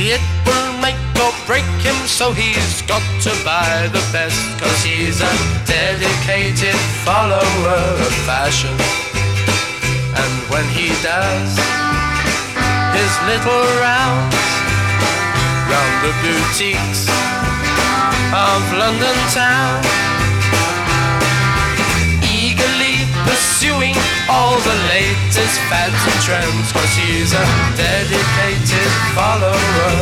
It will make or break him, so he's got to buy the best, 'cause he's a dedicated follower of fashion. And when he does his little rounds round the boutiques of London town, eagerly pursuing all the latest fads and trends, 'cause he's a dedicated follower